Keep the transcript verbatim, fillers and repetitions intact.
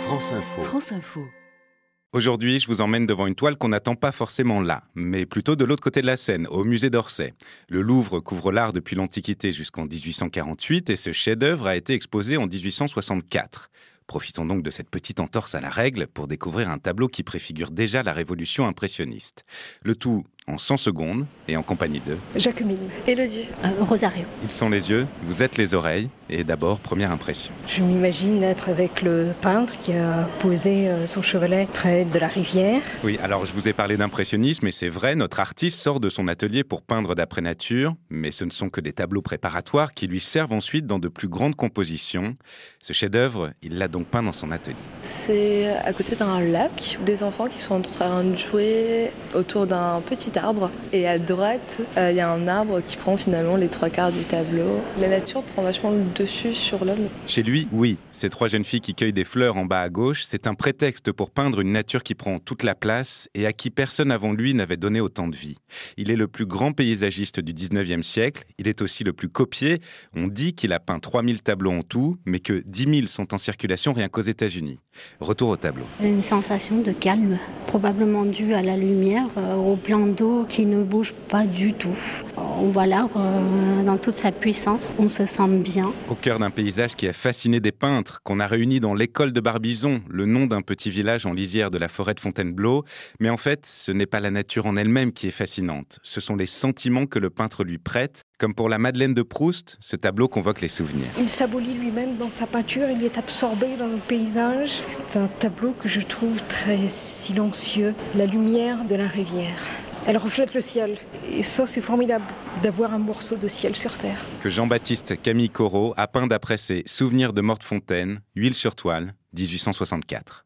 France Info. France Info. Aujourd'hui, je vous emmène devant une toile qu'on n'attend pas forcément là, mais plutôt de l'autre côté de la Seine, au musée d'Orsay. Le Louvre couvre l'art depuis l'Antiquité jusqu'en dix-huit cent quarante-huit et ce chef-d'œuvre a été exposé en dix-huit cent soixante-quatre. Profitons donc de cette petite entorse à la règle pour découvrir un tableau qui préfigure déjà la révolution impressionniste. Le tout en cent secondes et en compagnie de... Jacqueline. Élodie. Euh, Rosario. Ils sont les yeux, vous êtes les oreilles, et d'abord, première impression. Je m'imagine être avec le peintre qui a posé son chevalet près de la rivière. Oui, alors je vous ai parlé d'impressionnisme, et c'est vrai, notre artiste sort de son atelier pour peindre d'après nature, mais ce ne sont que des tableaux préparatoires qui lui servent ensuite dans de plus grandes compositions. Ce chef-d'œuvre, il l'a donc peint dans son atelier. C'est à côté d'un lac, des enfants qui sont en train de jouer autour d'un petit arbre. Et à droite, il euh, y a un arbre qui prend finalement les trois quarts du tableau. La nature prend vachement le dessus sur l'homme. Chez lui, oui. Ces trois jeunes filles qui cueillent des fleurs en bas à gauche, c'est un prétexte pour peindre une nature qui prend toute la place et à qui personne avant lui n'avait donné autant de vie. Il est le plus grand paysagiste du dix-neuvième siècle. Il est aussi le plus copié. On dit qu'il a peint trois mille tableaux en tout, mais que dix mille sont en circulation rien qu'aux États-Unis. Retour au tableau. Une sensation de calme, probablement due à la lumière, euh, au plan d'eau qui ne bouge pas du tout. On voit l'arbre euh, dans toute sa puissance, on se sent bien. Au cœur d'un paysage qui a fasciné des peintres, qu'on a réunis dans l'école de Barbizon, le nom d'un petit village en lisière de la forêt de Fontainebleau. Mais en fait, ce n'est pas la nature en elle-même qui est fascinante. Ce sont les sentiments que le peintre lui prête. Comme pour la Madeleine de Proust, ce tableau convoque les souvenirs. Il s'abolit lui-même dans sa peinture, il est absorbé dans le paysage. C'est un tableau que je trouve très silencieux. La lumière de la rivière. Elle reflète le ciel. Et ça, c'est formidable d'avoir un morceau de ciel sur terre. Que Jean-Baptiste Camille Corot a peint d'après ses Souvenirs de Mortefontaine, Huile sur toile, dix-huit cent soixante-quatre.